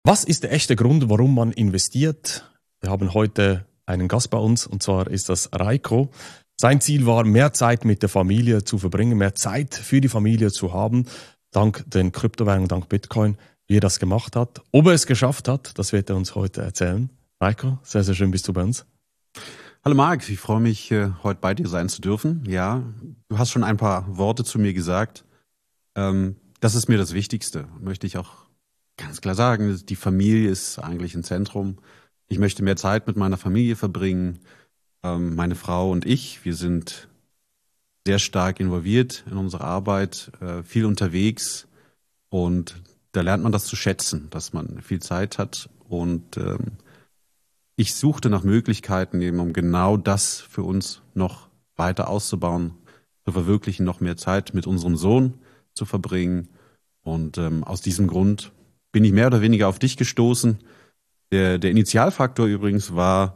Was ist der echte Grund, warum man investiert? Wir haben heute einen Gast bei uns, und zwar ist das Reiko. Sein Ziel war, mehr Zeit mit der Familie zu verbringen, mehr Zeit für die Familie zu haben, dank den Kryptowährungen, dank Bitcoin, wie er das gemacht hat. Ob er es geschafft hat, das wird er uns heute erzählen. Reiko, sehr, sehr schön bist du bei uns. Hallo Marc, ich freue mich, heute bei dir sein zu dürfen. Ja, du hast schon ein paar Worte zu mir gesagt. Das ist mir das Wichtigste, möchte ich auch ganz klar sagen. Die Familie ist eigentlich ein Zentrum. Ich möchte mehr Zeit mit meiner Familie verbringen. Meine Frau und ich, wir sind sehr stark involviert in unsere Arbeit, viel unterwegs, und da lernt man das zu schätzen, dass man viel Zeit hat, und ich suchte nach Möglichkeiten, eben um genau das für uns noch weiter auszubauen, zu verwirklichen, noch mehr Zeit mit unserem Sohn zu verbringen. Und aus diesem Grund bin ich mehr oder weniger auf dich gestoßen. Der Initialfaktor übrigens war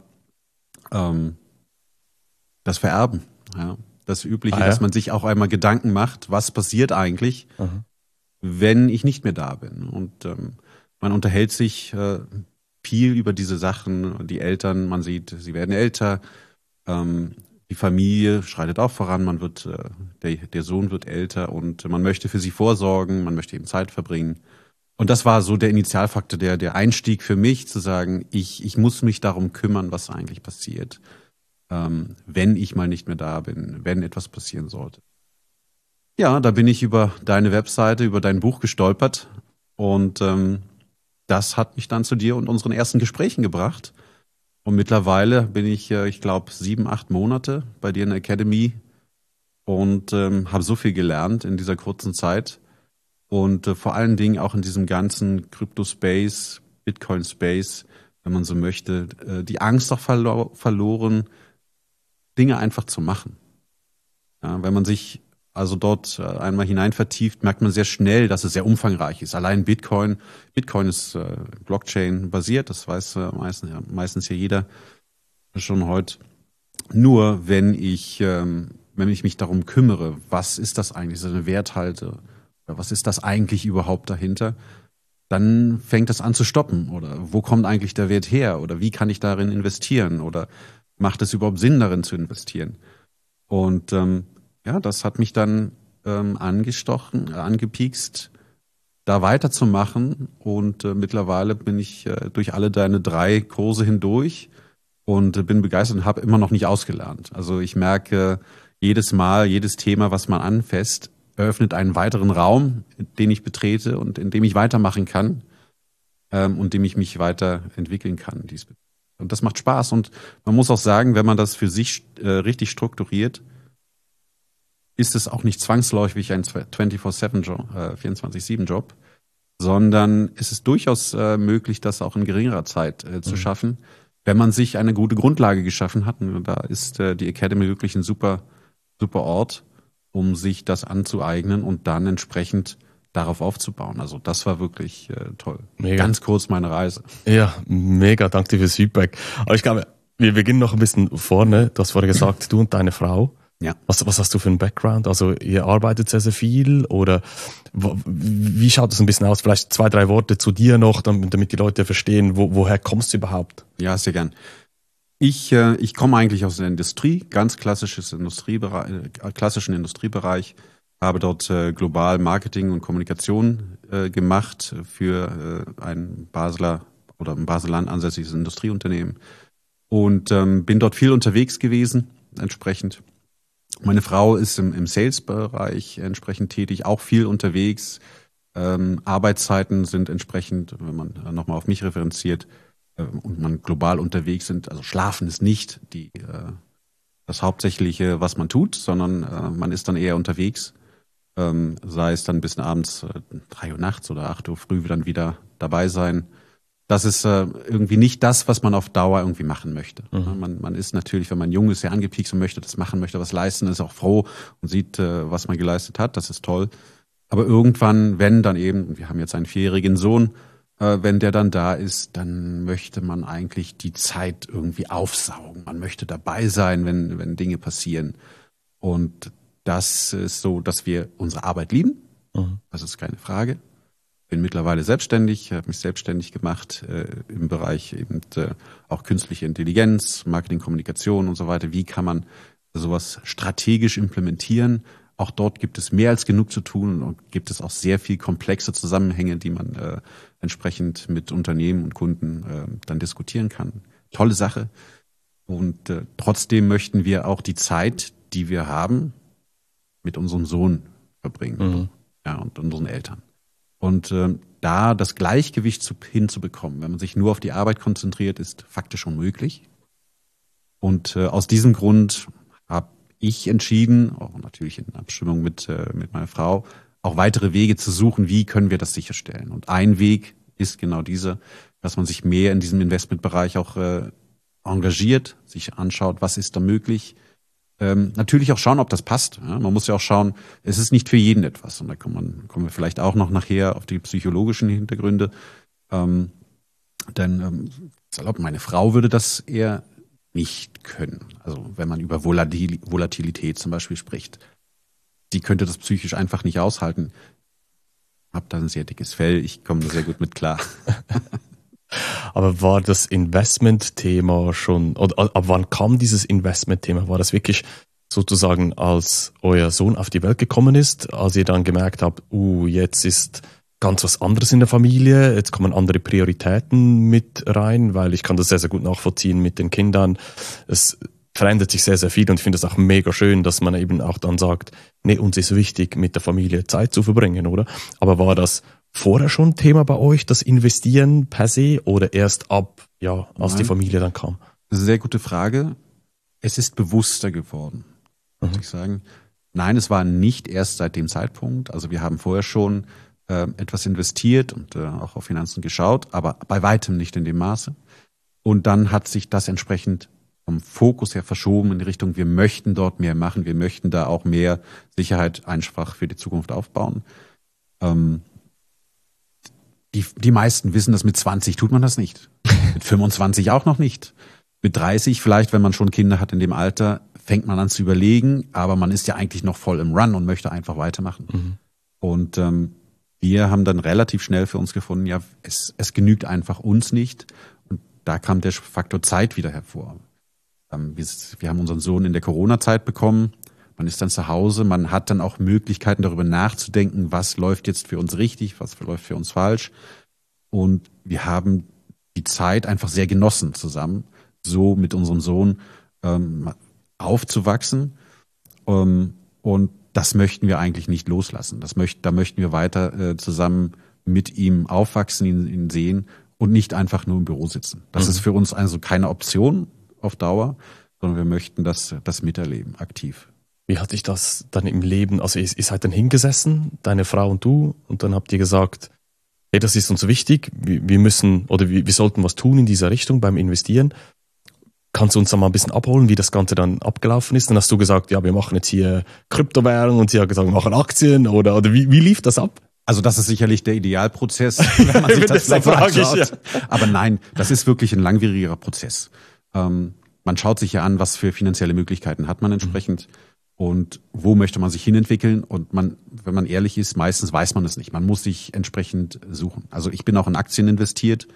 das Vererben. Ja. Das Übliche, dass man sich auch einmal Gedanken macht, was passiert eigentlich, wenn ich nicht mehr da bin. Und man unterhält sich viel über diese Sachen. Die Eltern, man sieht, sie werden älter. Die Familie schreitet auch voran. Man wird, der Sohn wird älter, und man möchte für sie vorsorgen. Man möchte eben Zeit verbringen. Und das war so der Initialfaktor, der Einstieg für mich, zu sagen, ich muss mich darum kümmern, was eigentlich passiert, wenn ich mal nicht mehr da bin, wenn etwas passieren sollte. Ja, da bin ich über deine Webseite, über dein Buch gestolpert, und das hat mich dann zu dir und unseren ersten Gesprächen gebracht. Und mittlerweile bin ich, ich glaube, 7, 8 Monate bei dir in der Academy und habe so viel gelernt in dieser kurzen Zeit. Und vor allen Dingen auch in diesem ganzen Crypto-Space, Bitcoin-Space, wenn man so möchte, die Angst auch verloren, Dinge einfach zu machen. Ja, wenn man sich also dort einmal hinein vertieft, merkt man sehr schnell, dass es sehr umfangreich ist. Allein Bitcoin ist Blockchain-basiert, das weiß meistens ja jeder schon heute. Nur wenn ich mich darum kümmere, was ist das eigentlich, so eine Werthalte, was ist das eigentlich überhaupt dahinter, dann fängt das an zu stoppen. Oder wo kommt eigentlich der Wert her? Oder wie kann ich darin investieren? Oder macht es überhaupt Sinn, darin zu investieren? Und ja, das hat mich dann angepiekst, da weiterzumachen. Und mittlerweile bin ich durch alle deine 3 Kurse hindurch und bin begeistert und habe immer noch nicht ausgelernt. Also ich merke jedes Mal, jedes Thema, was man anfasst, eröffnet einen weiteren Raum, den ich betrete und in dem ich weitermachen kann und in dem ich mich weiterentwickeln kann. Und das macht Spaß. Und man muss auch sagen, wenn man das für sich richtig strukturiert, ist es auch nicht zwangsläufig ein 24/7-Job, 24/7-Job, sondern es ist durchaus möglich, das auch in geringerer Zeit zu schaffen, wenn man sich eine gute Grundlage geschaffen hat. Und da ist die Academy wirklich ein super, super Ort, um sich das anzueignen und dann entsprechend darauf aufzubauen. Also das war wirklich toll. Mega. Ganz kurz meine Reise. Ja, mega, danke dir fürs Feedback. Aber ich glaube, wir beginnen noch ein bisschen vorne. Du hast vorher gesagt, du und deine Frau. Ja. Was hast du für einen Background? Also ihr arbeitet sehr, sehr viel, oder wie schaut es ein bisschen aus? Vielleicht 2, 3 Worte zu dir noch, damit die Leute verstehen, woher kommst du überhaupt? Ja, sehr gern. Ich komme eigentlich aus der Industrie, ganz klassischen Industriebereich, habe dort global Marketing und Kommunikation gemacht für ein Basler oder ein Baseland ansässiges Industrieunternehmen, und bin dort viel unterwegs gewesen, entsprechend. Meine Frau ist im Sales-Bereich entsprechend tätig, auch viel unterwegs. Arbeitszeiten sind entsprechend, wenn man nochmal auf mich referenziert, und man global unterwegs sind, also Schlafen ist nicht das Hauptsächliche, was man tut, sondern man ist dann eher unterwegs, sei es dann bis abends 3 Uhr nachts oder 8 Uhr früh dann wieder dabei sein. Das ist irgendwie nicht das, was man auf Dauer irgendwie machen möchte. Man ist natürlich, wenn man jung ist, sehr angepiekst und möchte das machen, möchte was leisten, ist auch froh und sieht, was man geleistet hat. Das ist toll. Aber irgendwann, wenn dann eben, wir haben jetzt einen 4-jährigen Sohn, wenn der dann da ist, dann möchte man eigentlich die Zeit irgendwie aufsaugen. Man möchte dabei sein, wenn Dinge passieren. Und das ist so, dass wir unsere Arbeit lieben. Das ist keine Frage. bin mittlerweile selbstständig, habe mich selbstständig gemacht im Bereich eben auch künstliche Intelligenz, Marketing, Kommunikation und so weiter. Wie kann man sowas strategisch implementieren? Auch dort gibt es mehr als genug zu tun und gibt es auch sehr viel komplexe Zusammenhänge, die man entsprechend mit Unternehmen und Kunden dann diskutieren kann. Tolle Sache. Und trotzdem möchten wir auch die Zeit, die wir haben, mit unserem Sohn verbringen, und unseren Eltern. Und da das Gleichgewicht hinzubekommen, wenn man sich nur auf die Arbeit konzentriert, ist faktisch unmöglich. Und aus diesem Grund habe ich entschieden, auch natürlich in Abstimmung mit meiner Frau, auch weitere Wege zu suchen, wie können wir das sicherstellen. Und ein Weg ist genau dieser, dass man sich mehr in diesem Investmentbereich auch engagiert, sich anschaut, was ist da möglich. Natürlich auch schauen, ob das passt. Ja, man muss ja auch schauen, es ist nicht für jeden etwas. Und da kommen wir vielleicht auch noch nachher auf die psychologischen Hintergründe. Denn meine Frau würde das eher nicht können. Also wenn man über Volatilität zum Beispiel spricht. Die könnte das psychisch einfach nicht aushalten. Ich habe da ein sehr dickes Fell, ich komme da sehr gut mit klar. Aber war das Investment-Thema schon, oder ab wann kam dieses Investment-Thema? War das wirklich sozusagen, als euer Sohn auf die Welt gekommen ist, als ihr dann gemerkt habt, jetzt ist ganz was anderes in der Familie, jetzt kommen andere Prioritäten mit rein, weil ich kann das sehr, sehr gut nachvollziehen mit den Kindern. Es verändert sich sehr, sehr viel und ich finde es auch mega schön, dass man eben auch dann sagt, nee, uns ist wichtig, mit der Familie Zeit zu verbringen, oder? Aber war das vorher schon Thema bei euch, das Investieren per se, oder erst als die Familie dann kam? Das ist eine sehr gute Frage. Es ist bewusster geworden, muss ich sagen. Nein, es war nicht erst seit dem Zeitpunkt. Also wir haben vorher schon etwas investiert und auch auf Finanzen geschaut, aber bei weitem nicht in dem Maße. Und dann hat sich das entsprechend vom Fokus her verschoben in die Richtung, wir möchten dort mehr machen, wir möchten da auch mehr Sicherheit einfach für die Zukunft aufbauen. Die meisten wissen, dass mit 20 tut man das nicht. Mit 25 auch noch nicht. Mit 30 vielleicht, wenn man schon Kinder hat in dem Alter, fängt man an zu überlegen, aber man ist ja eigentlich noch voll im Run und möchte einfach weitermachen. Und wir haben dann relativ schnell für uns gefunden, ja, es genügt einfach uns nicht. Und da kam der Faktor Zeit wieder hervor. Wir haben unseren Sohn in der Corona-Zeit bekommen. Man ist dann zu Hause, man hat dann auch Möglichkeiten darüber nachzudenken, was läuft jetzt für uns richtig, was läuft für uns falsch. Und wir haben die Zeit einfach sehr genossen zusammen, so mit unserem Sohn aufzuwachsen. Und das möchten wir eigentlich nicht loslassen. Da möchten wir weiter zusammen mit ihm aufwachsen, ihn sehen und nicht einfach nur im Büro sitzen. Das ist für uns also keine Option auf Dauer, sondern wir möchten das miterleben, aktiv. Wie hat sich das dann im Leben, also ihr seid dann hingesessen, deine Frau und du, und dann habt ihr gesagt, hey, das ist uns wichtig, wir müssen oder wir sollten was tun in dieser Richtung beim Investieren. Kannst du uns da mal ein bisschen abholen, wie das Ganze dann abgelaufen ist? Dann hast du gesagt, ja, wir machen jetzt hier Kryptowährung, und sie hat gesagt, wir machen Aktien, oder wie lief das ab? Also das ist sicherlich der Idealprozess, wenn man sich das so anschaut. Ja. Aber nein, das ist wirklich ein langwieriger Prozess. Man schaut sich ja an, was für finanzielle Möglichkeiten hat man entsprechend und wo möchte man sich hinentwickeln. Und wenn man ehrlich ist, meistens weiß man es nicht. Man muss sich entsprechend suchen. Also ich bin auch in Aktien investiert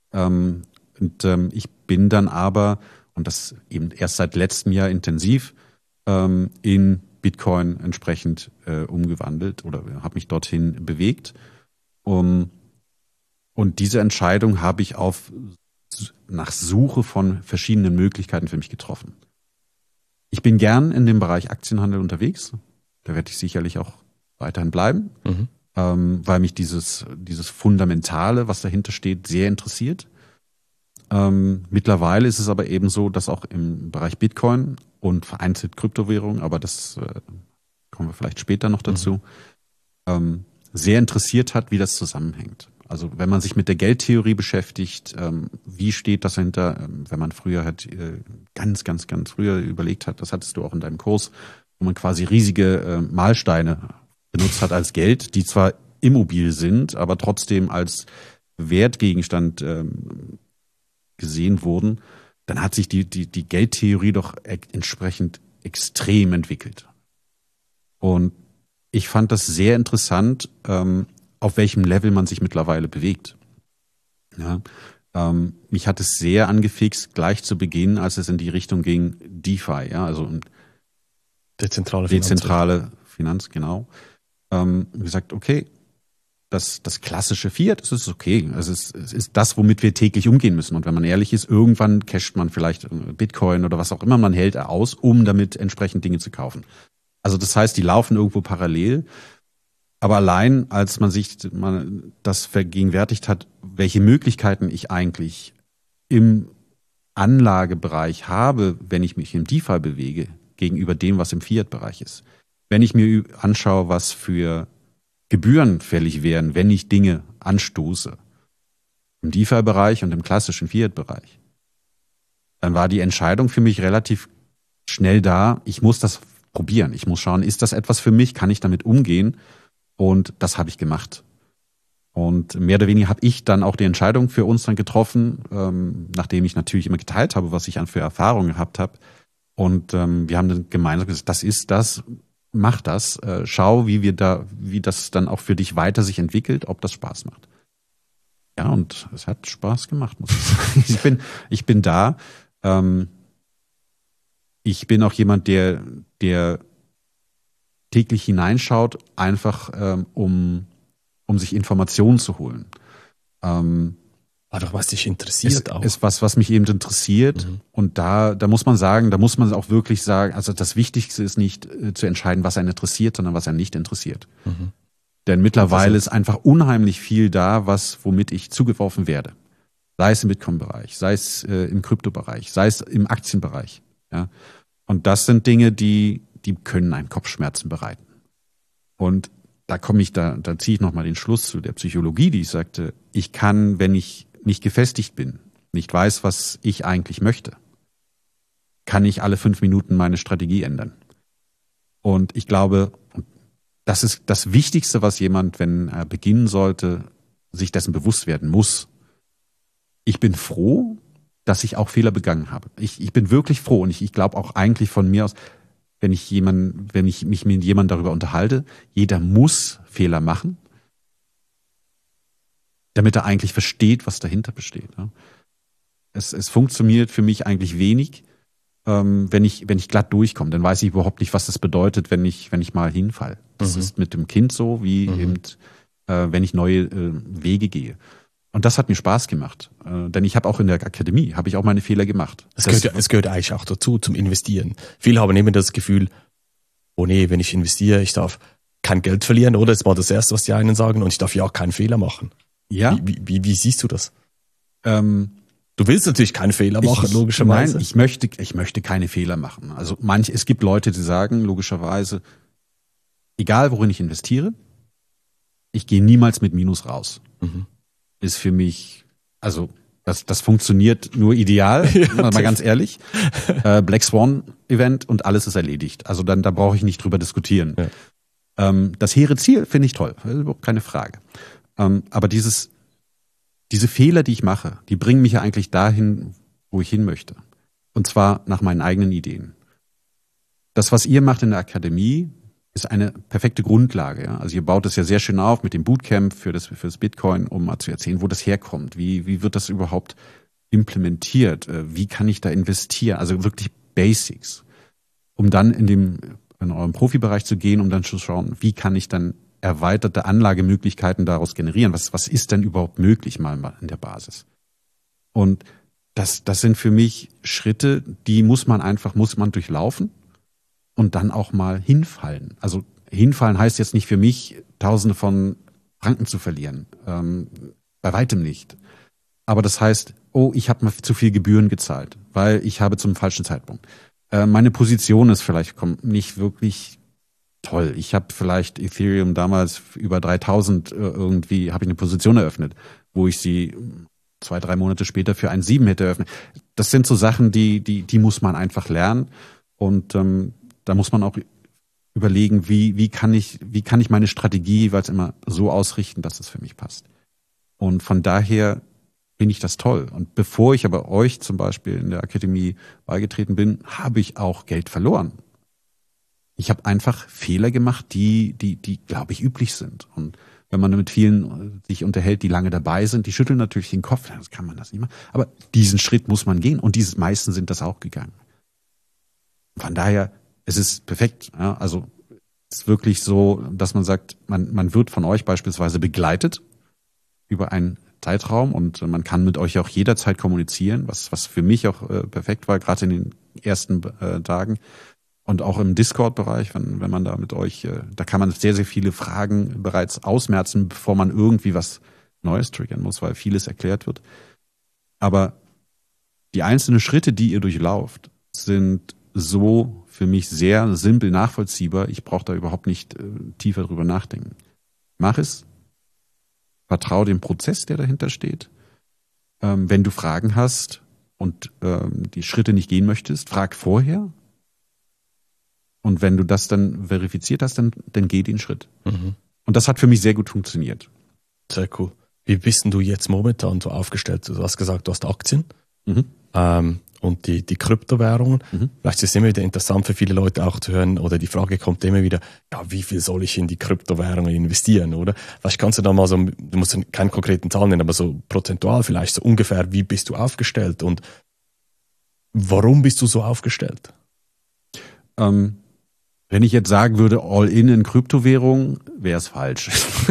ich bin dann aber, und das eben erst seit letztem Jahr intensiv, in Bitcoin entsprechend umgewandelt oder habe mich dorthin bewegt. Und diese Entscheidung habe ich nach Suche von verschiedenen Möglichkeiten für mich getroffen. Ich bin gern in dem Bereich Aktienhandel unterwegs. Da werde ich sicherlich auch weiterhin bleiben, weil mich dieses Fundamentale, was dahinter steht, sehr interessiert. Mittlerweile ist es aber eben so, dass auch im Bereich Bitcoin und vereinzelt Kryptowährung, aber das kommen wir vielleicht später noch dazu, sehr interessiert hat, wie das zusammenhängt. Also wenn man sich mit der Geldtheorie beschäftigt, wie steht das dahinter, wenn man früher ganz früher überlegt hat, das hattest du auch in deinem Kurs, wo man quasi riesige Mahlsteine benutzt hat als Geld, die zwar immobil sind, aber trotzdem als Wertgegenstand gesehen wurden, dann hat sich die Geldtheorie doch entsprechend extrem entwickelt. Und ich fand das sehr interessant, auf welchem Level man sich mittlerweile bewegt. Ja, mich hat es sehr angefixt, gleich zu Beginn, als es in die Richtung ging, DeFi, ja, also dezentrale Finanz, genau. Gesagt, okay, das klassische Fiat, das ist okay. Es ist das, womit wir täglich umgehen müssen. Und wenn man ehrlich ist, irgendwann casht man vielleicht Bitcoin oder was auch immer man hält aus, um damit entsprechend Dinge zu kaufen. Also das heißt, die laufen irgendwo parallel. Aber allein, als man sich das vergegenwärtigt hat, welche Möglichkeiten ich eigentlich im Anlagebereich habe, wenn ich mich im DeFi bewege, gegenüber dem, was im Fiat-Bereich ist. Wenn ich mir anschaue, was für Gebühren fällig wären, wenn ich Dinge anstoße, im DeFi-Bereich und im klassischen Fiat-Bereich, dann war die Entscheidung für mich relativ schnell da, ich muss das probieren. Ich muss schauen, ist das etwas für mich, kann ich damit umgehen? Und das habe ich gemacht. Und mehr oder weniger habe ich dann auch die Entscheidung für uns dann getroffen, nachdem ich natürlich immer geteilt habe, was ich für Erfahrungen gehabt habe. Und wir haben dann gemeinsam gesagt, das ist das, mach das, schau, wie das dann auch für dich weiter sich entwickelt, ob das Spaß macht. Ja, und es hat Spaß gemacht, muss ich sagen. Ich bin da. Ich bin auch jemand, der täglich hineinschaut, einfach um sich Informationen zu holen. Doch, was dich interessiert auch. Ist was mich eben interessiert. Mhm. Und da muss man sagen, da muss man auch wirklich sagen, also das Wichtigste ist nicht zu entscheiden, was einen interessiert, sondern was einen nicht interessiert. Mhm. Denn mittlerweile ist einfach unheimlich viel da, womit ich zugeworfen werde. Sei es im Bitcoin-Bereich, sei es im Krypto-Bereich, sei es im Aktienbereich. Ja. Und das sind Dinge, die können einem Kopfschmerzen bereiten. Und da ziehe ich nochmal den Schluss zu der Psychologie, die ich sagte, ich kann, wenn ich nicht gefestigt bin, nicht weiß, was ich eigentlich möchte, kann ich alle 5 Minuten meine Strategie ändern. Und ich glaube, das ist das Wichtigste, was jemand, wenn er beginnen sollte, sich dessen bewusst werden muss. Ich bin froh, dass ich auch Fehler begangen habe. Ich bin wirklich froh und ich glaube auch eigentlich von mir aus, wenn ich mich mit jemandem darüber unterhalte, jeder muss Fehler machen, damit er eigentlich versteht, was dahinter besteht. Es funktioniert für mich eigentlich wenig, wenn ich glatt durchkomme. Dann weiß ich überhaupt nicht, was das bedeutet, wenn ich mal hinfalle. Das ist mit dem Kind so, wie eben, wenn ich neue Wege gehe. Und das hat mir Spaß gemacht, denn ich habe auch in der Akademie, habe ich auch meine Fehler gemacht. Es gehört eigentlich auch dazu, zum Investieren. Viele haben immer das Gefühl, oh nee, wenn ich investiere, ich darf kein Geld verlieren, oder? Das war das Erste, was die einen sagen, und ich darf ja auch keinen Fehler machen. Ja. Wie siehst du das? Du willst natürlich keinen Fehler machen, logischerweise. Nein, ich möchte keine Fehler machen. Also es gibt Leute, die sagen, logischerweise, egal worin ich investiere, ich gehe niemals mit Minus raus. Mhm. Ist für mich, also das funktioniert nur ideal, mal ganz ehrlich. Black Swan Event und alles ist erledigt. Also da brauche ich nicht drüber diskutieren. Ja. Das hehre Ziel finde ich toll, überhaupt keine Frage. Aber diese Fehler, die ich mache, die bringen mich ja eigentlich dahin, wo ich hin möchte. Und zwar nach meinen eigenen Ideen. Das, was ihr macht in der Akademie, ist eine perfekte Grundlage. Ja? Also ihr baut es ja sehr schön auf mit dem Bootcamp für das Bitcoin, um mal zu erzählen, wo das herkommt. Wie wird das überhaupt implementiert? Wie kann ich da investieren? Also wirklich Basics. Um dann in eurem Profibereich zu gehen, um dann zu schauen, wie kann ich dann erweiterte Anlagemöglichkeiten daraus generieren? Was ist denn überhaupt möglich mal in der Basis? Und das sind für mich Schritte, die muss man durchlaufen. Und dann auch mal hinfallen. Also hinfallen heißt jetzt nicht für mich, Tausende von Franken zu verlieren. Bei weitem nicht. Aber das heißt, ich habe mal zu viel Gebühren gezahlt, weil ich habe zum falschen Zeitpunkt. Meine Position ist vielleicht nicht wirklich toll. Ich habe vielleicht Ethereum damals über 3000 irgendwie, habe ich eine Position eröffnet, wo ich sie 2-3 Monate später für 1,7 hätte eröffnet. Das sind so Sachen, die muss man einfach lernen. Und da muss man auch überlegen, wie kann ich meine Strategie jeweils immer so ausrichten, dass es für mich passt. Und von daher finde ich das toll. Und bevor ich aber euch zum Beispiel in der Akademie beigetreten bin, habe ich auch Geld verloren. Ich habe einfach Fehler gemacht, die glaube ich, üblich sind. Und wenn man mit vielen sich unterhält, die lange dabei sind, die schütteln natürlich den Kopf, das kann man das nicht machen. Aber diesen Schritt muss man gehen und die meisten sind das auch gegangen. Von daher, es ist perfekt. Ja, also es ist wirklich so, dass man sagt, man wird von euch beispielsweise begleitet über einen Zeitraum und man kann mit euch auch jederzeit kommunizieren, was für mich auch perfekt war, gerade in den ersten Tagen. Und auch im Discord-Bereich, wenn man da mit euch, da kann man sehr, sehr viele Fragen bereits ausmerzen, bevor man irgendwie was Neues triggern muss, weil vieles erklärt wird. Aber die einzelnen Schritte, die ihr durchlauft, sind so für mich sehr simpel nachvollziehbar. Ich brauche da überhaupt nicht tiefer drüber nachdenken. Mach es. Vertrau dem Prozess, der dahinter steht. Wenn du Fragen hast und die Schritte nicht gehen möchtest, frag vorher. Und wenn du das dann verifiziert hast, dann geh den Schritt. Mhm. Und das hat für mich sehr gut funktioniert. Sehr cool. Wie bist denn du jetzt momentan so aufgestellt? Du hast gesagt, du hast Aktien und die Kryptowährungen. Mhm. Vielleicht ist es immer wieder interessant für viele Leute auch zu hören, oder die Frage kommt immer wieder, ja, wie viel soll ich in die Kryptowährungen investieren, oder? Vielleicht kannst du da mal so, du musst keine konkreten Zahlen nennen, aber so prozentual vielleicht, so ungefähr, wie bist du aufgestellt und warum bist du so aufgestellt? Wenn ich jetzt sagen würde, All-in in Kryptowährung, wäre es falsch.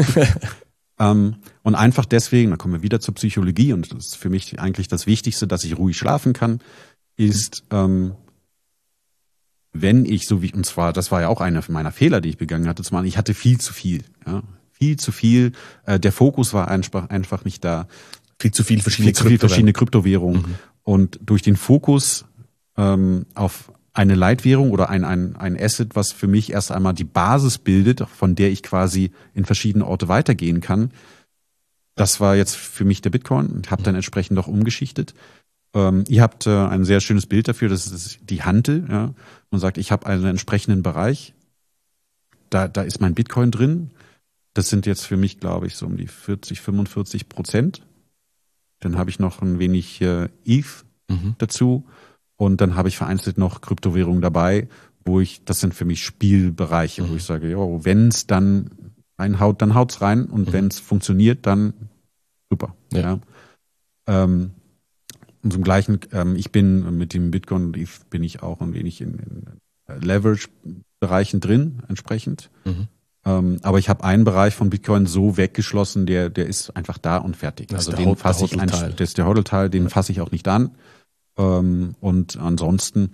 Und einfach deswegen, da kommen wir wieder zur Psychologie und das ist für mich eigentlich das Wichtigste, dass ich ruhig schlafen kann, ist, wenn ich und zwar, das war ja auch einer meiner Fehler, die ich begangen hatte, zumal ich hatte viel zu viel, ja, viel zu viel, der Fokus war einfach nicht da. Viel zu viel verschiedene Kryptowährungen. Mhm. Und durch den Fokus auf eine Leitwährung oder ein Asset, was für mich erst einmal die Basis bildet, von der ich quasi in verschiedene Orte weitergehen kann. Das war jetzt für mich der Bitcoin und habe dann entsprechend auch umgeschichtet. Ihr habt ein sehr schönes Bild dafür, das ist die Hantel. Ja. Man sagt, ich habe einen entsprechenden Bereich, da ist mein Bitcoin drin. Das sind jetzt für mich, glaube ich, so um die 40-45%. Dann habe ich noch ein wenig ETH dazu. Und dann habe ich vereinzelt noch Kryptowährungen dabei, das sind für mich Spielbereiche, wo ich sage, wenn es dann reinhaut, dann haut's rein. Und wenn es funktioniert, dann super. Ja. Und zum Gleichen, ich bin mit dem Bitcoin und ETH bin ich auch ein wenig in Leverage-Bereichen drin, entsprechend. Aber ich habe einen Bereich von Bitcoin so weggeschlossen, der ist einfach da und fertig. Das ist der HODL-Teil, den fasse ich auch nicht an. Und ansonsten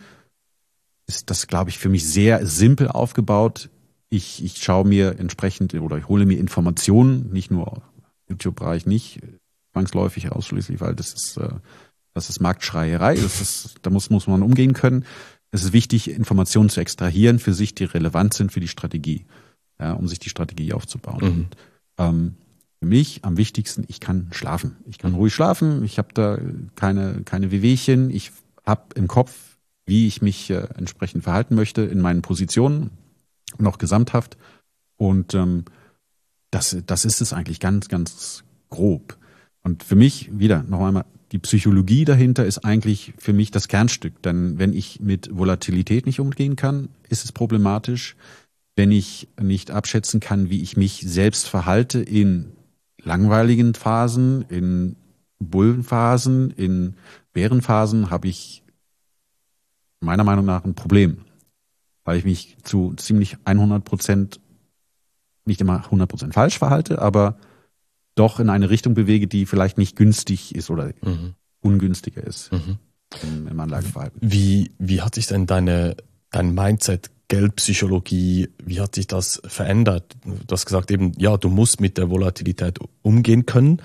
ist das, glaube ich, für mich sehr simpel aufgebaut. Ich schaue mir entsprechend oder ich hole mir Informationen, nicht nur YouTube-Bereich, nicht zwangsläufig ausschließlich, weil das ist Marktschreierei. Da muss man umgehen können. Es ist wichtig, Informationen zu extrahieren für sich, die relevant sind für die Strategie, ja, um sich die Strategie aufzubauen. Und, für mich am wichtigsten, ich kann schlafen. Ich kann ruhig schlafen. Ich habe da keine Wehwehchen. Ich habe im Kopf, wie ich mich entsprechend verhalten möchte in meinen Positionen und auch gesamthaft. Und das ist es eigentlich ganz, ganz grob. Und für mich, wieder noch einmal, die Psychologie dahinter ist eigentlich für mich das Kernstück. Denn wenn ich mit Volatilität nicht umgehen kann, ist es problematisch. Wenn ich nicht abschätzen kann, wie ich mich selbst verhalte in langweiligen Phasen, in Bullenphasen, in Bärenphasen, habe ich meiner Meinung nach ein Problem, weil ich mich zu ziemlich 100%, nicht immer 100% falsch verhalte, aber doch in eine Richtung bewege, die vielleicht nicht günstig ist oder ungünstiger ist im Anlageverhalten. Wie hat sich denn dein Mindset, Geldpsychologie, wie hat sich das verändert? Du hast gesagt eben, ja, du musst mit der Volatilität umgehen können.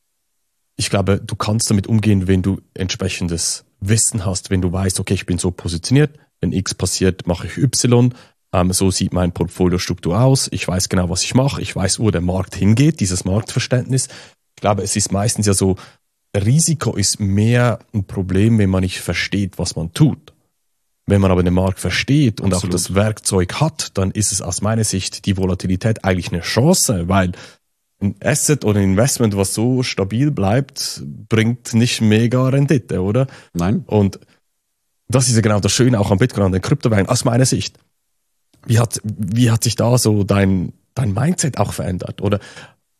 Ich glaube, du kannst damit umgehen, wenn du entsprechendes Wissen hast, wenn du weißt, okay, ich bin so positioniert, wenn X passiert, mache ich Y, so sieht mein Portfoliostruktur aus, ich weiß genau, was ich mache, ich weiß, wo der Markt hingeht, dieses Marktverständnis. Ich glaube, es ist meistens ja so, Risiko ist mehr ein Problem, wenn man nicht versteht, was man tut. Wenn man aber den Markt versteht und auch das Werkzeug hat, dann ist es aus meiner Sicht die Volatilität eigentlich eine Chance, weil ein Asset oder ein Investment, was so stabil bleibt, bringt nicht mega Rendite, oder? Nein. Und das ist ja genau das Schöne auch am Bitcoin, an den Kryptowährungen, aus meiner Sicht. Wie hat sich da so dein Mindset auch verändert? Oder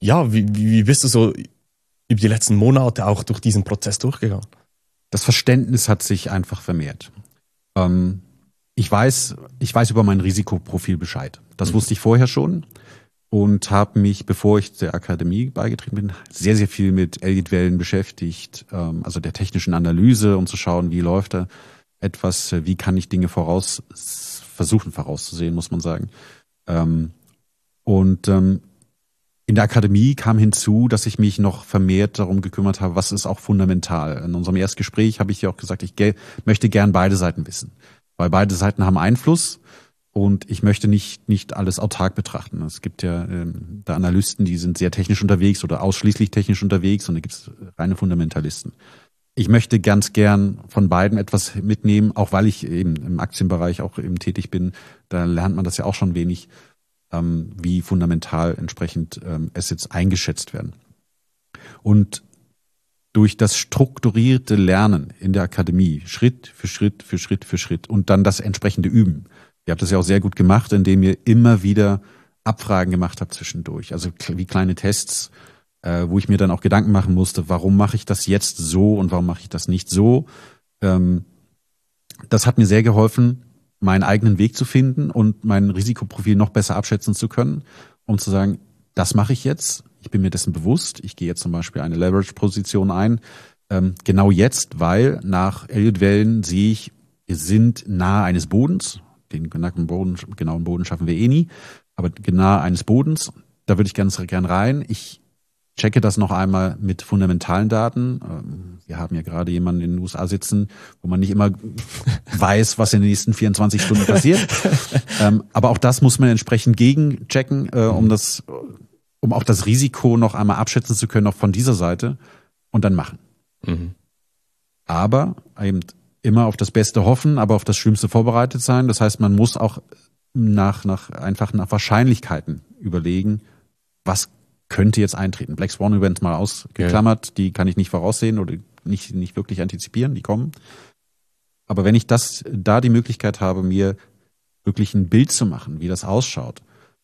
ja, wie bist du so über die letzten Monate auch durch diesen Prozess durchgegangen? Das Verständnis hat sich einfach vermehrt. Ich weiß über mein Risikoprofil Bescheid. Das wusste ich vorher schon und habe mich, bevor ich der Akademie beigetreten bin, sehr, sehr viel mit Elliott-Wellen beschäftigt, also der technischen Analyse, um zu schauen, wie läuft da etwas, wie kann ich Dinge versuchen vorauszusehen, muss man sagen. In der Akademie kam hinzu, dass ich mich noch vermehrt darum gekümmert habe, was ist auch fundamental. In unserem Erstgespräch habe ich ja auch gesagt, ich möchte gern beide Seiten wissen. Weil beide Seiten haben Einfluss und ich möchte nicht alles autark betrachten. Es gibt ja da Analysten, die sind sehr technisch unterwegs oder ausschließlich technisch unterwegs und da gibt es reine Fundamentalisten. Ich möchte ganz gern von beiden etwas mitnehmen, auch weil ich eben im Aktienbereich auch eben tätig bin. Da lernt man das ja auch schon wenig, wie fundamental entsprechend Assets eingeschätzt werden. Und durch das strukturierte Lernen in der Akademie, Schritt für Schritt für Schritt für Schritt und dann das entsprechende Üben. Ihr habt das ja auch sehr gut gemacht, indem ihr immer wieder Abfragen gemacht habt zwischendurch. Also wie kleine Tests, wo ich mir dann auch Gedanken machen musste, warum mache ich das jetzt so und warum mache ich das nicht so. Das hat mir sehr geholfen, meinen eigenen Weg zu finden und mein Risikoprofil noch besser abschätzen zu können, um zu sagen, das mache ich jetzt. Ich bin mir dessen bewusst. Ich gehe jetzt zum Beispiel eine Leverage-Position ein. Genau jetzt, weil nach Elliott-Wellen sehe ich, wir sind nahe eines Bodens. Den genauen Boden schaffen wir eh nie. Aber nahe eines Bodens, da würde ich ganz gern rein. Ich checke das noch einmal mit fundamentalen Daten. Wir haben ja gerade jemanden in den USA sitzen, wo man nicht immer weiß, was in den nächsten 24 Stunden passiert. Aber auch das muss man entsprechend gegenchecken, um auch das Risiko noch einmal abschätzen zu können, auch von dieser Seite und dann machen. Mhm. Aber eben immer auf das Beste hoffen, aber auf das Schlimmste vorbereitet sein. Das heißt, man muss auch nach Wahrscheinlichkeiten überlegen, was könnte jetzt eintreten. Black Swan Events mal ausgeklammert, die kann ich nicht voraussehen oder nicht wirklich antizipieren, die kommen. Aber wenn ich da die Möglichkeit habe, mir wirklich ein Bild zu machen, wie das ausschaut,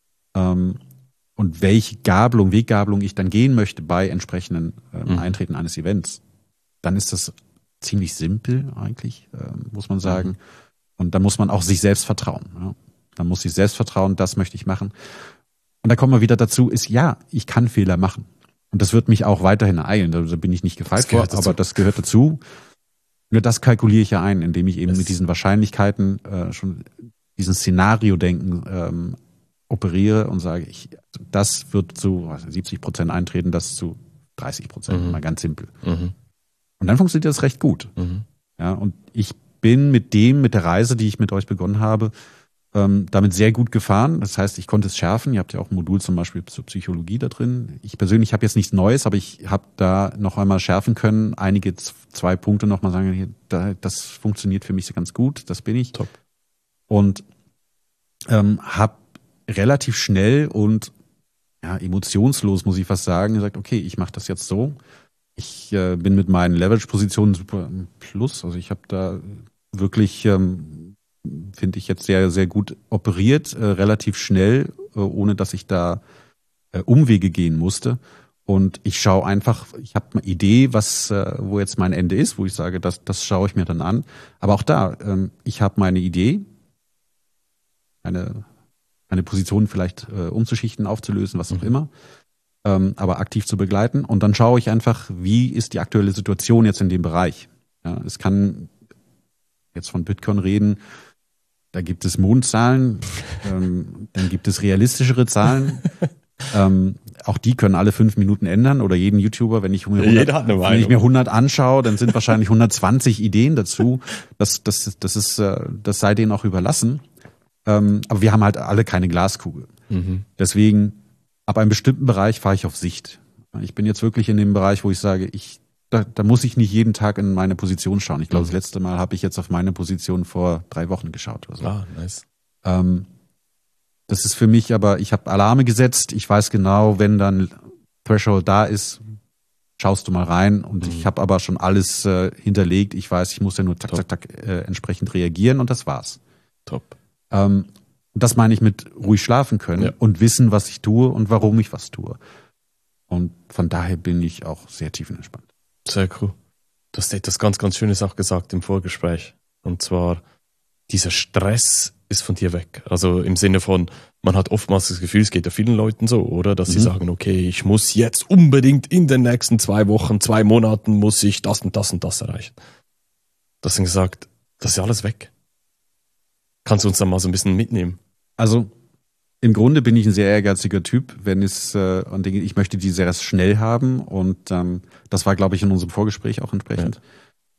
und welche Weggabelung ich dann gehen möchte bei entsprechenden Eintreten eines Events, dann ist das ziemlich simpel eigentlich, muss man sagen. Und dann muss man auch sich selbst vertrauen. Ja. Dann muss ich selbst vertrauen, das möchte ich machen. Und da kommen wir wieder dazu, ich kann Fehler machen. Und das wird mich auch weiterhin ereilen. Da bin ich nicht gefeit vor, aber das gehört dazu. Nur das kalkuliere ich ja ein, indem ich eben mit diesen Wahrscheinlichkeiten schon diesen Szenario-Denken operiere und sage, das wird zu 70% eintreten, das zu 30%, mal ganz simpel. Mhm. Und dann funktioniert das recht gut. Mhm. Ja, und ich bin mit der Reise, die ich mit euch begonnen habe, damit sehr gut gefahren. Das heißt, ich konnte es schärfen. Ihr habt ja auch ein Modul zum Beispiel zur Psychologie da drin. Ich persönlich habe jetzt nichts Neues, aber ich habe da noch einmal schärfen können. Einige 2 Punkte noch mal sagen, das funktioniert für mich so ganz gut. Das bin ich. Top. Und habe relativ schnell und emotionslos, muss ich fast sagen, gesagt, okay, ich mache das jetzt so. Ich bin mit meinen Leverage-Positionen super im Plus. Also ich habe da wirklich finde ich jetzt sehr, sehr gut operiert, relativ schnell, ohne dass ich da Umwege gehen musste. Und ich schaue einfach, ich habe eine Idee, wo jetzt mein Ende ist, wo ich sage, das schaue ich mir dann an. Aber auch da, ich habe meine Idee, eine Position vielleicht umzuschichten, aufzulösen, was auch immer, aber aktiv zu begleiten. Und dann schaue ich einfach, wie ist die aktuelle Situation jetzt in dem Bereich. Ja, es kann jetzt von Bitcoin reden, da gibt es Mondzahlen, dann gibt es realistischere Zahlen. Auch die können alle 5 Minuten ändern oder jeden YouTuber, wenn ich mir 100 anschaue, dann sind wahrscheinlich 120 Ideen dazu. Das sei denen auch überlassen. Aber wir haben halt alle keine Glaskugel. Mhm. Deswegen, ab einem bestimmten Bereich fahre ich auf Sicht. Ich bin jetzt wirklich in dem Bereich, wo ich sage, da muss ich nicht jeden Tag in meine Position schauen. Ich glaube, das letzte Mal habe ich jetzt auf meine Position vor 3 Wochen geschaut oder so. Ah, nice. Das ist für mich aber, ich habe Alarme gesetzt. Ich weiß genau, wenn dann Threshold da ist, schaust du mal rein. Und ich habe aber schon alles hinterlegt. Ich weiß, ich muss ja nur entsprechend reagieren und das war's. Top. Das meine ich mit ruhig schlafen können und wissen, was ich tue und warum ich was tue. Und von daher bin ich auch sehr tiefenentspannt. Sehr cool. Du hast etwas ganz, ganz Schönes auch gesagt im Vorgespräch. Und zwar, dieser Stress ist von dir weg. Also im Sinne von, man hat oftmals das Gefühl, es geht ja vielen Leuten so, oder? Dass sie sagen, okay, ich muss jetzt unbedingt in den nächsten 2 Wochen, 2 Monaten muss ich das und das und das erreichen. Du hast dann gesagt, das ist ja alles weg. Kannst du uns da mal so ein bisschen mitnehmen? Also im Grunde bin ich ein sehr ehrgeiziger Typ, wenn es und ich möchte die sehr schnell haben und das war, glaube ich, in unserem Vorgespräch auch entsprechend. Ja.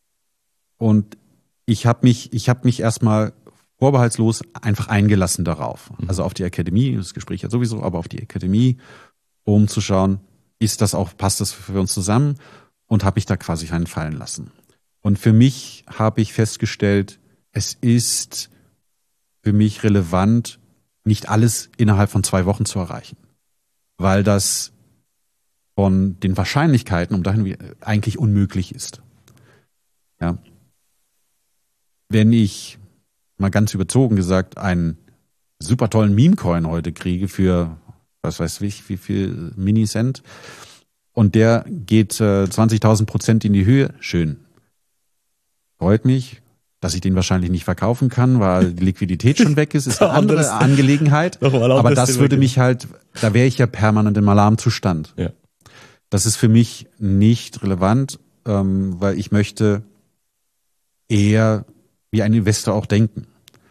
Und ich habe mich erstmal vorbehaltslos einfach eingelassen darauf. Also auf die Akademie, das Gespräch ja sowieso, aber auf die Akademie, um zu schauen, passt das für uns zusammen, und habe mich da quasi reinfallen lassen. Und für mich habe ich festgestellt, es ist für mich relevant, nicht alles innerhalb von 2 Wochen zu erreichen. Weil das von den Wahrscheinlichkeiten um dahin eigentlich unmöglich ist. Ja. Wenn ich mal ganz überzogen gesagt einen super tollen Meme-Coin heute kriege für, was weiß ich, wie viel Minicent, und der geht 20.000% in die Höhe, schön. Freut mich. Dass ich den wahrscheinlich nicht verkaufen kann, weil die Liquidität schon weg ist eine andere Angelegenheit. Aber das würde mich halt, da wäre ich ja permanent im Alarmzustand. Ja. Das ist für mich nicht relevant, weil ich möchte eher wie ein Investor auch denken.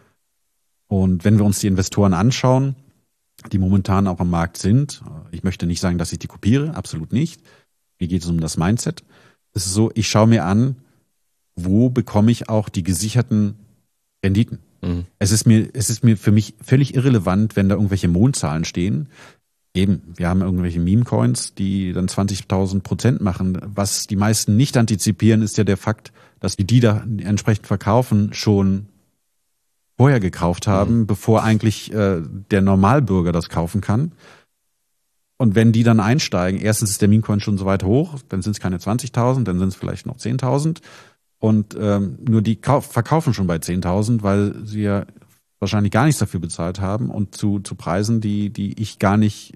Und wenn wir uns die Investoren anschauen, die momentan auch am Markt sind, ich möchte nicht sagen, dass ich die kopiere, absolut nicht. Mir geht es um das Mindset. Es ist so, ich schaue mir an, wo bekomme ich auch die gesicherten Renditen? Mhm. Es ist mir für mich völlig irrelevant, wenn da irgendwelche Mondzahlen stehen. Eben, wir haben irgendwelche Meme-Coins, die dann 20.000% machen. Was die meisten nicht antizipieren, ist ja der Fakt, dass die da entsprechend verkaufen, schon vorher gekauft haben, bevor eigentlich der Normalbürger das kaufen kann. Und wenn die dann einsteigen, erstens ist der Meme-Coin schon so weit hoch, dann sind es keine 20.000, dann sind es vielleicht noch 10.000. Und nur die verkaufen schon bei 10.000, weil sie ja wahrscheinlich gar nichts dafür bezahlt haben und zu Preisen, die ich gar nicht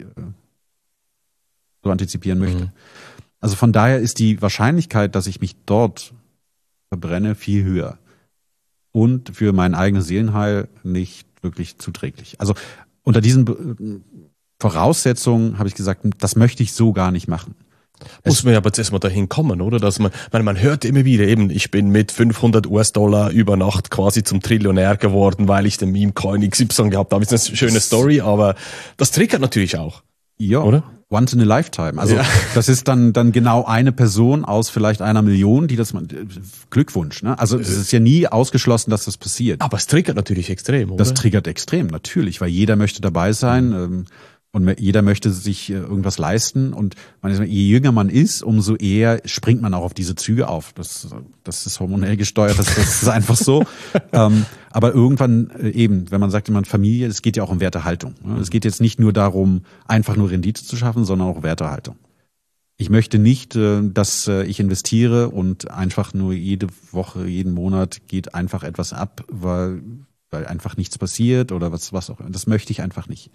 so antizipieren möchte. Also von daher ist die Wahrscheinlichkeit, dass ich mich dort verbrenne, viel höher. Und für mein eigenes Seelenheil nicht wirklich zuträglich. Also unter diesen Voraussetzungen habe ich gesagt, das möchte ich so gar nicht machen. Muss man ja aber jetzt erstmal dahin kommen, oder? Dass man hört immer wieder eben, ich bin mit $500 über Nacht quasi zum Trillionär geworden, weil ich den Meme-Coin XY gehabt habe. Das ist eine schöne Story, aber das triggert natürlich auch. Ja, oder? Once in a lifetime. Also das ist dann genau eine Person aus vielleicht 1 Million, die das Glückwunsch, ne? Also es ist ja nie ausgeschlossen, dass das passiert. Aber es triggert natürlich extrem, oder? Das triggert extrem, natürlich, weil jeder möchte dabei sein. Und jeder möchte sich irgendwas leisten. Und je jünger man ist, umso eher springt man auch auf diese Züge auf. Das ist hormonell gesteuert, das ist einfach so. Aber irgendwann eben, wenn man sagt, man Familie, es geht ja auch um Wertehaltung. Es geht jetzt nicht nur darum, einfach nur Rendite zu schaffen, sondern auch Wertehaltung. Ich möchte nicht, dass ich investiere und einfach nur jede Woche, jeden Monat geht einfach etwas ab, weil einfach nichts passiert oder was auch immer. Das möchte ich einfach nicht.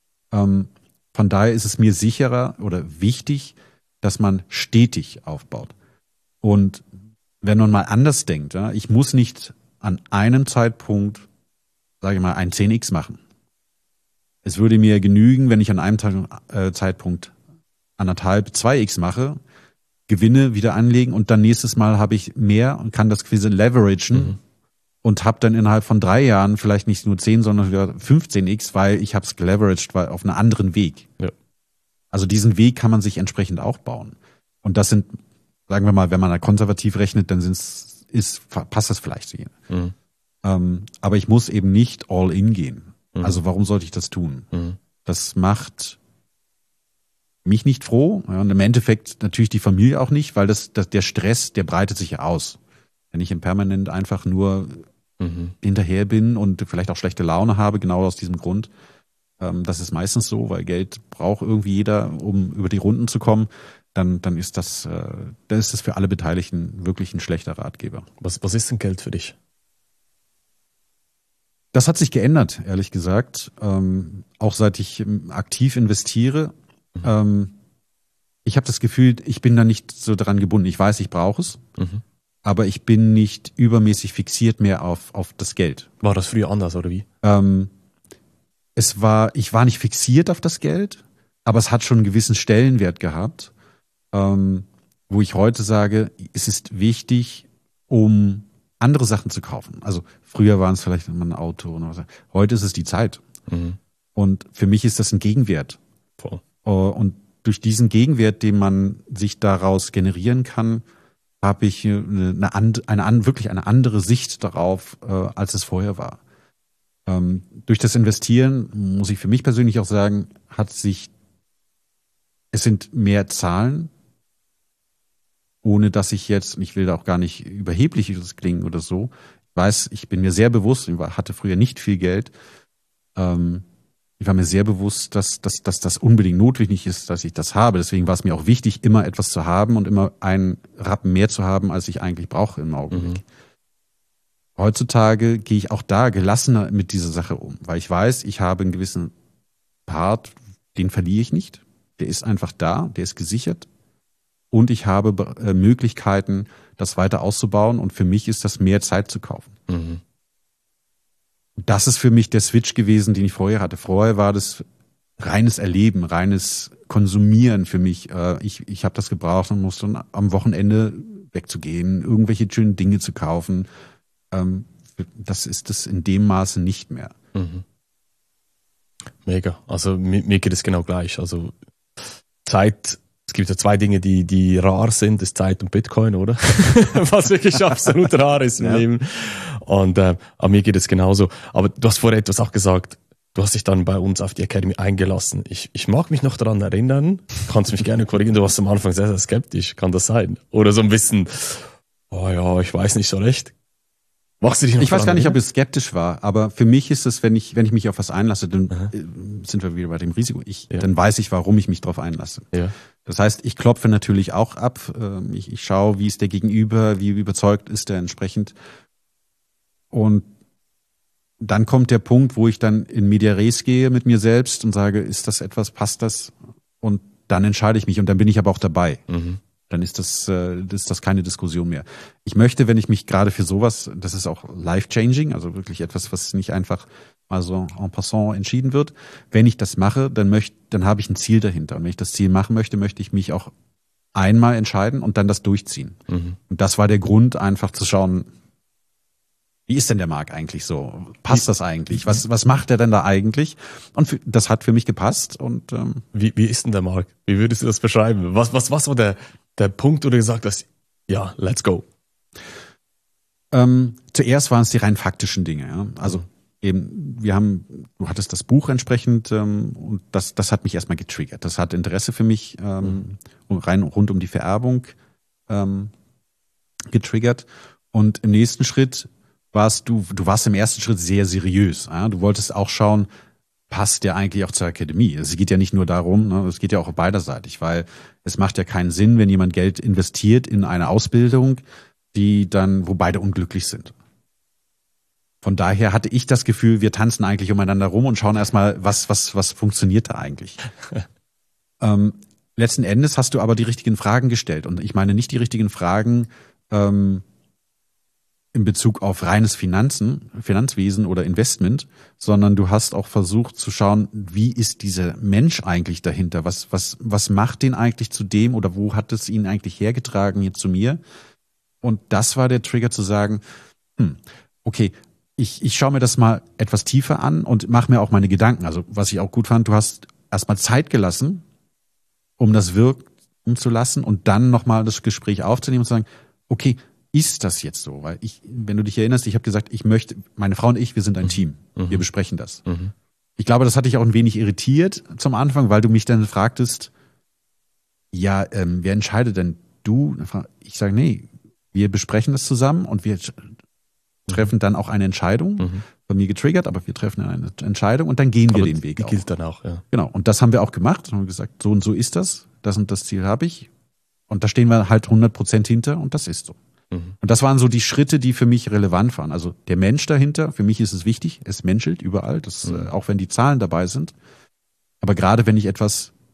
Von daher ist es mir sicherer oder wichtig, dass man stetig aufbaut. Und wenn man mal anders denkt, ja, ich muss nicht an einem Zeitpunkt, sage ich mal, ein 10x machen. Es würde mir genügen, wenn ich an einem Zeitpunkt 1,5, 2x mache, Gewinne wieder anlegen und dann nächstes Mal habe ich mehr und kann das quasi leveragen. Und habe dann innerhalb von 3 Jahren vielleicht nicht nur 10, sondern wieder 15x, weil ich habe es geleveraged auf einen anderen Weg. Ja. Also diesen Weg kann man sich entsprechend auch bauen. Und das sind, sagen wir mal, wenn man da konservativ rechnet, dann passt das vielleicht zu ihnen. Aber ich muss eben nicht all in gehen. Also warum sollte ich das tun? Das macht mich nicht froh. Ja, und im Endeffekt natürlich die Familie auch nicht, weil der Stress, der breitet sich ja aus. Wenn ich permanent einfach nur hinterher bin und vielleicht auch schlechte Laune habe, genau aus diesem Grund. Das ist meistens so, weil Geld braucht irgendwie jeder, um über die Runden zu kommen. Dann ist das für alle Beteiligten wirklich ein schlechter Ratgeber. Was ist denn Geld für dich? Das hat sich geändert, ehrlich gesagt. Auch seit ich aktiv investiere. ich habe das Gefühl, ich bin da nicht so dran gebunden. Ich weiß, ich brauche es, aber ich bin nicht übermäßig fixiert mehr auf das Geld. War das früher anders oder wie? Ich war nicht fixiert auf das Geld, aber es hat schon einen gewissen Stellenwert gehabt, wo ich heute sage, es ist wichtig, um andere Sachen zu kaufen. Also früher waren es vielleicht immer ein Auto oder was. Heute ist es die Zeit. Und für mich ist das ein Gegenwert. Voll. Und durch diesen Gegenwert, den man sich daraus generieren kann, habe ich wirklich eine andere Sicht darauf, als es vorher war. Durch das Investieren, muss ich für mich persönlich auch sagen, es sind mehr Zahlen, ohne dass ich will da auch gar nicht überheblich klingen oder so. Ich weiß, ich bin mir sehr bewusst, ich hatte früher nicht viel Geld. Ich war mir sehr bewusst, dass das unbedingt notwendig ist, dass ich das habe. Deswegen war es mir auch wichtig, immer etwas zu haben und immer einen Rappen mehr zu haben, als ich eigentlich brauche im Augenblick. Heutzutage gehe ich auch da gelassener mit dieser Sache um, weil ich weiß, ich habe einen gewissen Part, den verliere ich nicht. Der ist einfach da, der ist gesichert. Und ich habe Möglichkeiten, das weiter auszubauen. Und für mich ist das mehr Zeit zu kaufen. Das ist für mich der Switch gewesen, den ich vorher hatte. Vorher war das reines Erleben, reines Konsumieren für mich. Ich habe das gebraucht und musste am Wochenende wegzugehen, irgendwelche schönen Dinge zu kaufen. Das ist es in dem Maße nicht mehr. Mega. Also mir geht es genau gleich. Also Zeit, es gibt ja zwei Dinge, die rar sind, das ist Zeit und Bitcoin, oder? Was wirklich absolut rar ist im Leben. Und aber mir geht es genauso. Aber du hast vorher etwas auch gesagt, du hast dich dann bei uns auf die Academy eingelassen. Ich mag mich noch daran erinnern, kannst mich gerne korrigieren, du warst am Anfang sehr, sehr skeptisch, kann das sein? Oder so ein bisschen, oh ja, ich weiß nicht so recht. Machst du dich noch Ich weiß gar nicht, ob erinnern? ich skeptisch war, aber für mich ist es, wenn ich mich auf was einlasse, dann sind wir wieder bei dem Risiko. Dann weiß ich, warum ich mich darauf einlasse. Ja. Das heißt, ich klopfe natürlich auch ab. Ich schaue, wie ist der Gegenüber, wie überzeugt ist der entsprechend. Und dann kommt der Punkt, wo ich dann in Media Res gehe mit mir selbst und sage, ist das etwas, passt das? Und dann entscheide ich mich und dann bin ich aber auch dabei. Dann ist das keine Diskussion mehr. Ich möchte, wenn ich mich gerade für sowas, das ist auch life-changing, also wirklich etwas, was nicht einfach mal so en passant entschieden wird. Wenn ich das mache, dann habe ich ein Ziel dahinter. Und wenn ich das Ziel machen möchte, möchte ich mich auch einmal entscheiden und dann das durchziehen. Und das war der Grund, einfach zu schauen, wie ist denn der Markt eigentlich so? Passt das eigentlich? Was macht er denn da eigentlich? Und das hat für mich gepasst. Und Wie ist denn der Markt? Wie würdest du das beschreiben? Was war der Punkt, wo du gesagt hast, ja, let's go? Zuerst waren es die rein faktischen Dinge. Ja? Also eben, du hattest das Buch entsprechend und das hat mich erstmal getriggert. Das hat Interesse für mich rein rund um die Vererbung getriggert. Und im nächsten Schritt du warst im ersten Schritt sehr seriös. Ja? Du wolltest auch schauen, passt der eigentlich auch zur Akademie? Es geht ja nicht nur darum, ne? Es geht ja auch beiderseitig, weil es macht ja keinen Sinn, wenn jemand Geld investiert in eine Ausbildung, wo beide unglücklich sind. Von daher hatte ich das Gefühl, wir tanzen eigentlich umeinander rum und schauen erstmal, was funktioniert da eigentlich. Letzten Endes hast du aber die richtigen Fragen gestellt. Und ich meine nicht die richtigen Fragen, in Bezug auf reines Finanzwesen oder Investment, sondern du hast auch versucht zu schauen, wie ist dieser Mensch eigentlich dahinter? Was macht den eigentlich zu dem oder wo hat es ihn eigentlich hergetragen hier zu mir? Und das war der Trigger zu sagen, okay, ich schaue mir das mal etwas tiefer an und mache mir auch meine Gedanken. Also was ich auch gut fand, du hast erstmal Zeit gelassen, um das wirken zu lassen und dann nochmal das Gespräch aufzunehmen und zu sagen, okay, ist das jetzt so? Weil wenn du dich erinnerst, ich habe gesagt, meine Frau und ich, wir sind ein Team. Wir besprechen das. Ich glaube, das hat dich auch ein wenig irritiert zum Anfang, weil du mich dann fragtest, ja, wer entscheidet denn? Du? Ich sage, nee, wir besprechen das zusammen und wir treffen dann auch eine Entscheidung. Bei mir getriggert, aber wir treffen eine Entscheidung und dann gehen wir den Weg die gilt dann auch, ja. Genau, und das haben wir auch gemacht. Haben gesagt, so und so ist das und das Ziel habe ich. Und da stehen wir halt 100% hinter und das ist so. Und das waren so die Schritte, die für mich relevant waren. Also der Mensch dahinter, für mich ist es wichtig, es menschelt überall, auch wenn die Zahlen dabei sind. Aber gerade wenn ich etwas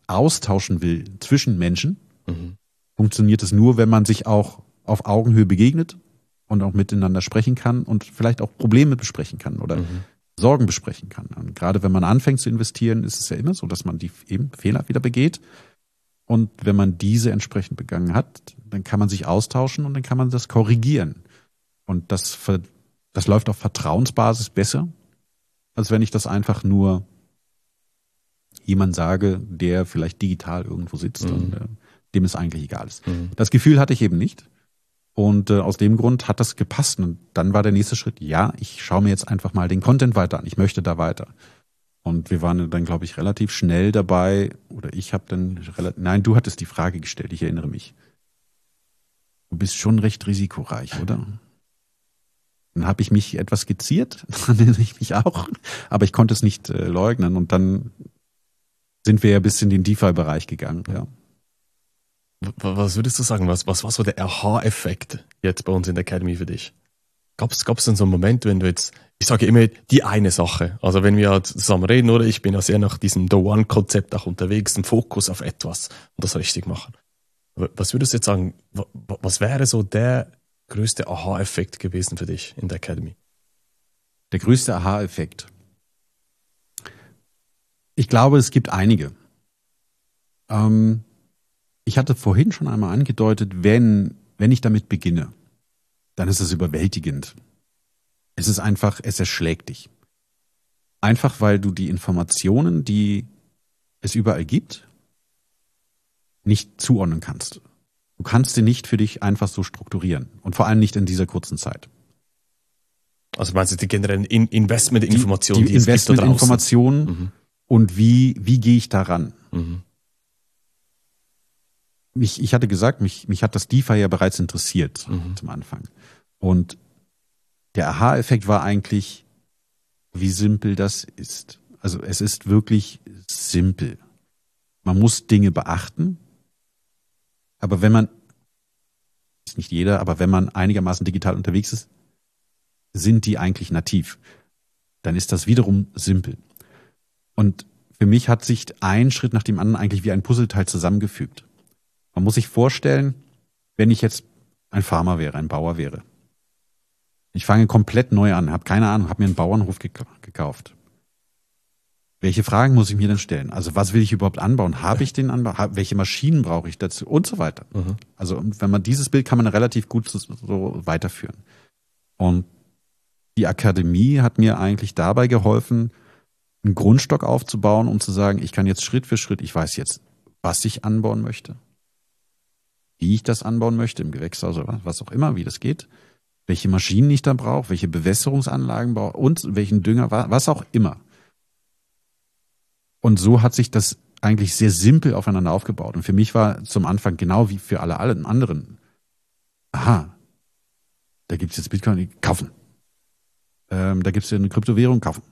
austauschen will zwischen Menschen, funktioniert es nur, wenn man sich auch auf Augenhöhe begegnet und auch miteinander sprechen kann und vielleicht auch Probleme besprechen kann oder Sorgen besprechen kann. Und gerade wenn man anfängt zu investieren, ist es ja immer so, dass man die eben Fehler wieder begeht. Und wenn man diese entsprechend begangen hat, dann kann man sich austauschen und dann kann man das korrigieren. Und das läuft auf Vertrauensbasis besser, als wenn ich das einfach nur jemand sage, der vielleicht digital irgendwo sitzt und dem es eigentlich egal ist. Das Gefühl hatte ich eben nicht. Und aus dem Grund hat das gepasst. Und dann war der nächste Schritt, ja, ich schaue mir jetzt einfach mal den Content weiter an. Ich möchte da weiter. Und wir waren dann, glaube ich, relativ schnell dabei. Oder ich habe dann nein, du hattest die Frage gestellt, ich erinnere mich. Du bist schon recht risikoreich, oder? Dann habe ich mich etwas skizziert, dann erinnere ich mich auch. Aber ich konnte es nicht leugnen. Und dann sind wir ja bis in den DeFi-Bereich gegangen, ja. Was würdest du sagen, was war so der Aha-Effekt jetzt bei uns in der Academy für dich? Gab's denn so einen Moment, wenn du jetzt, ich sage immer die eine Sache, also wenn wir zusammen reden, oder ich bin ja sehr nach diesem The One-Konzept auch unterwegs, einen Fokus auf etwas und das richtig machen. Was würdest du jetzt sagen, was wäre so der größte Aha-Effekt gewesen für dich in der Academy? Der größte Aha-Effekt? Ich glaube, es gibt einige. Ich hatte vorhin schon einmal angedeutet, wenn ich damit beginne, dann ist es überwältigend. Es ist einfach, es erschlägt dich. Einfach, weil du die Informationen, die es überall gibt, nicht zuordnen kannst. Du kannst sie nicht für dich einfach so strukturieren. Und vor allem nicht in dieser kurzen Zeit. Also meinst du die generellen Investment-Informationen, die Investment-Informationen und wie gehe ich daran? Ich hatte gesagt, mich hat das DeFi ja bereits interessiert zum Anfang. Und der Aha-Effekt war eigentlich, wie simpel das ist. Also es ist wirklich simpel. Man muss Dinge beachten, aber wenn man, ist nicht jeder, aber wenn man einigermaßen digital unterwegs ist, sind die eigentlich nativ. Dann ist das wiederum simpel. Und für mich hat sich ein Schritt nach dem anderen eigentlich wie ein Puzzleteil zusammengefügt. Man muss sich vorstellen, wenn ich jetzt ein Farmer wäre, ein Bauer wäre. Ich fange komplett neu an, habe keine Ahnung, habe mir einen Bauernhof gekauft. Welche Fragen muss ich mir denn stellen? Also was will ich überhaupt anbauen? Habe ich den Anbau? Welche Maschinen brauche ich dazu? Und so weiter. Also wenn man dieses Bild kann man relativ gut so weiterführen. Und die Akademie hat mir eigentlich dabei geholfen, einen Grundstock aufzubauen, um zu sagen, ich kann jetzt Schritt für Schritt, ich weiß jetzt, was ich anbauen möchte, wie ich das anbauen möchte, im Gewächshaus oder was auch immer, wie das geht, welche Maschinen ich da brauche, welche Bewässerungsanlagen brauche und welchen Dünger, was auch immer. Und so hat sich das eigentlich sehr simpel aufeinander aufgebaut. Und für mich war zum Anfang genau wie für alle anderen, aha, da gibt es jetzt Bitcoin, kaufen. Da gibt es ja eine Kryptowährung, kaufen.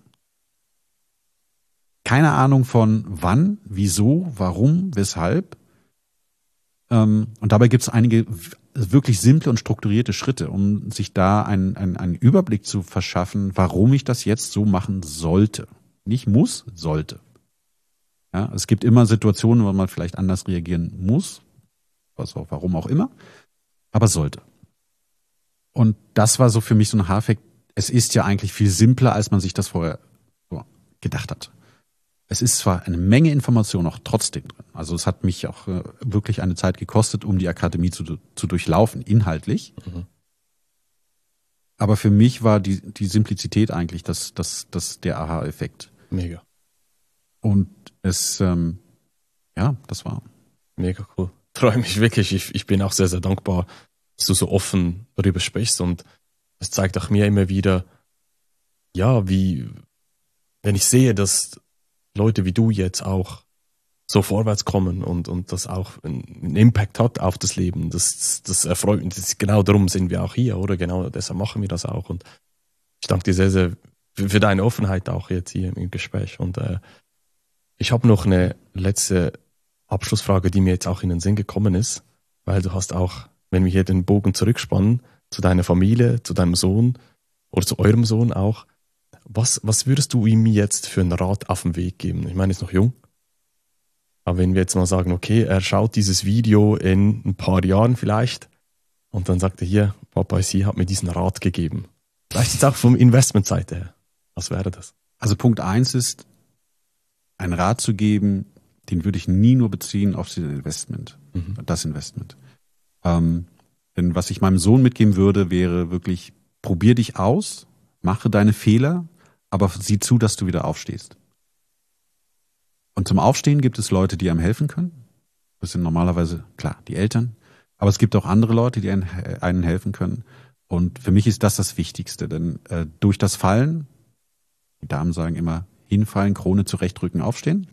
Keine Ahnung von wann, wieso, warum, weshalb. Und dabei gibt es einige wirklich simple und strukturierte Schritte, um sich da einen Überblick zu verschaffen, warum ich das jetzt so machen sollte. Nicht muss, sollte. Ja, es gibt immer Situationen, wo man vielleicht anders reagieren muss, warum auch immer, aber sollte. Und das war so für mich so ein Aha-Effekt. Es ist ja eigentlich viel simpler, als man sich das vorher so gedacht hat. Es ist zwar eine Menge Information auch trotzdem drin. Also es hat mich auch wirklich eine Zeit gekostet, um die Akademie zu durchlaufen, inhaltlich. Aber für mich war die Simplizität eigentlich der Aha-Effekt. Mega. Und es, das war. Mega cool. Freue mich wirklich. Ich bin auch sehr, sehr dankbar, dass du so offen darüber sprichst. Und es zeigt auch mir immer wieder, ja, wenn ich sehe, dass Leute wie du jetzt auch so vorwärts kommen und das auch einen Impact hat auf das Leben, das erfreut mich. Genau darum sind wir auch hier, oder? Genau deshalb machen wir das auch. Und ich danke dir sehr, sehr für deine Offenheit auch jetzt hier im Gespräch. Und ich habe noch eine letzte Abschlussfrage, die mir jetzt auch in den Sinn gekommen ist, weil du hast auch, wenn wir hier den Bogen zurückspannen, zu deiner Familie, zu deinem Sohn oder zu eurem Sohn auch, was würdest du ihm jetzt für einen Rat auf den Weg geben? Ich meine, er ist noch jung, Aber wenn wir jetzt mal sagen, okay, er schaut dieses Video in ein paar Jahren vielleicht und dann sagt er hier, Papa IC hat mir diesen Rat gegeben. Vielleicht jetzt auch vom Investmentseite her. Was wäre das? Also Punkt 1 ist, einen Rat zu geben, den würde ich nie nur beziehen auf das Investment. Denn was ich meinem Sohn mitgeben würde, wäre wirklich, probier dich aus, mache deine Fehler, aber sieh zu, dass du wieder aufstehst. Und zum Aufstehen gibt es Leute, die einem helfen können. Das sind normalerweise, klar, die Eltern. Aber es gibt auch andere Leute, die einen helfen können. Und für mich ist das Wichtigste. Denn durch das Fallen, die Damen sagen immer, hinfallen, Krone zurechtrücken, aufstehen,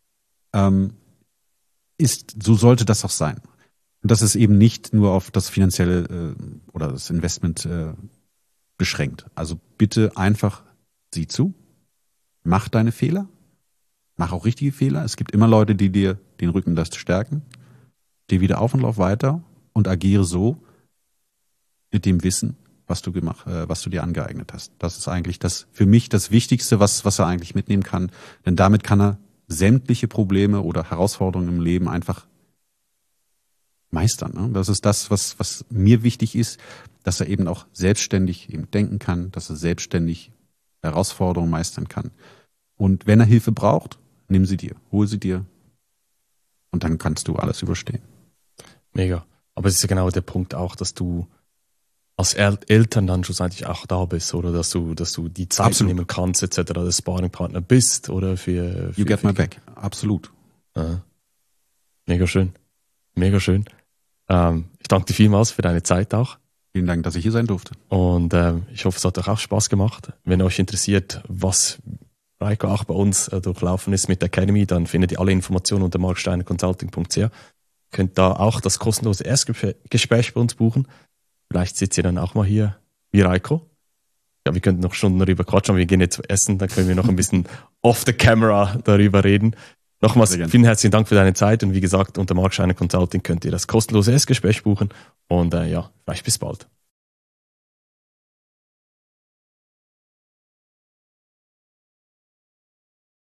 so sollte das auch sein. Und das ist eben nicht nur auf das finanzielle oder das Investment beschränkt. Also bitte einfach sieh zu, mach deine Fehler, mach auch richtige Fehler. Es gibt immer Leute, die dir den Rücken stärken. Steh wieder auf und lauf weiter und agiere so mit dem Wissen, was du dir angeeignet hast. Das ist eigentlich für mich das Wichtigste, was er eigentlich mitnehmen kann. Denn damit kann er sämtliche Probleme oder Herausforderungen im Leben einfach meistern. Ne? Das ist das, was mir wichtig ist, dass er eben auch selbstständig eben denken kann, dass er selbstständig Herausforderungen meistern kann. Und wenn er Hilfe braucht, nimm sie dir, hol sie dir und dann kannst du alles überstehen. Mega. Aber es ist ja genau der Punkt auch, dass du als Eltern dann schlussendlich auch da bist oder dass du die Zeit Absolut. nehmen kannst, etc., der Sparringpartner bist oder für You get my back. Absolut. Mega schön. Mega schön. Ich danke dir vielmals für deine Zeit auch. Vielen Dank, dass ich hier sein durfte. Und ich hoffe, es hat euch auch Spaß gemacht. Wenn euch interessiert, was Reiko auch bei uns durchlaufen ist mit der Academy, dann findet ihr alle Informationen unter marksteinerconsulting.ch. Könnt da auch das kostenlose Erstgespräch bei uns buchen. Vielleicht sitzt ihr dann auch mal hier wie Reiko. Ja, wir könnten noch Stunden darüber quatschen, aber wir gehen jetzt essen, dann können wir noch ein bisschen off the camera darüber reden. Nochmals vielen herzlichen Dank für deine Zeit und wie gesagt, unter Marksteiner Consulting könnt ihr das kostenlose Erstgespräch buchen und vielleicht bis bald.